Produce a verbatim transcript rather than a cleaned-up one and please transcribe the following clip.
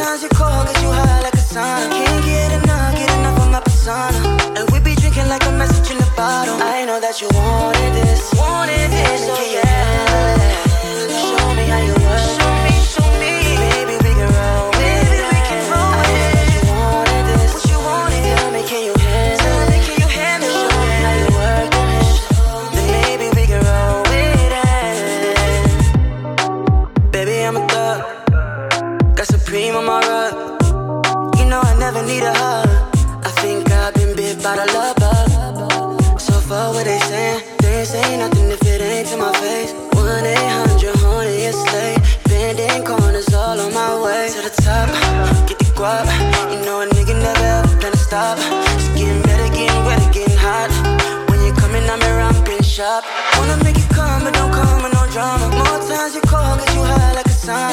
times you call, get you high like a sauna. Can't get enough, get enough of my persona. And we be drinking like a message in the bottle. I know that you wanted this, wanted this, so can you handle it? Show me how you work. Show me, show me. Baby, we can roll with it. Baby, we can roll with it. I know that you wanted this, what you wanted. Tell me, can you handle it? Tell me, can you handle it? Show me how you work it. Then maybe we can roll with it. Baby, I'm a thug. Got Supreme on my rug. You know I never need a hug. I think I've been bit by the love bug. So far what they saying, they ain't saying nothing if it ain't to my face. one eight hundred honey, it's late. Bending corners all on my way to the top. Get the guap. You know a nigga never ever plan to stop. It's getting better, getting wetter, getting hot. When you coming, I'm here, I'm pin shop. Wanna make you come, but don't come with no drama. More times you call, get you high like a sauna.